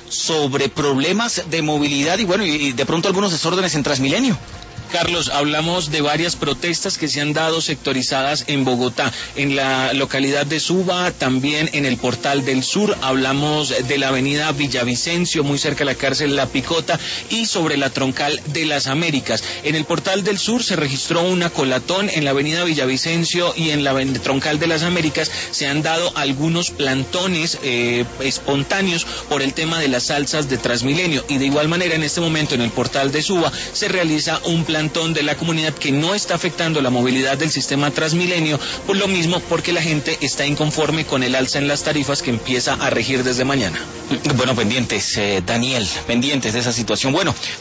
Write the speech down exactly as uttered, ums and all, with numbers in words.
sobre problemas de movilidad y bueno, y de pronto algunos desórdenes en Transmilenio. Carlos, hablamos de varias protestas que se han dado sectorizadas en Bogotá, en la localidad de Suba, también en el Portal del Sur, hablamos de la avenida Villavicencio, muy cerca de la cárcel La Picota, y sobre la troncal de las Américas. En el Portal del Sur se registró una colatón, en la avenida Villavicencio y en la troncal de las Américas se han dado algunos plantones eh, espontáneos por el tema de las salsas de Transmilenio, y de igual manera en este momento en el Portal de Suba se realiza un plantón de la comunidad que no está afectando la movilidad del sistema Transmilenio, por lo mismo porque la gente está inconforme con el alza en las tarifas que empieza a regir desde mañana. Bueno, pendientes, eh, Daniel, pendientes de esa situación. Bueno,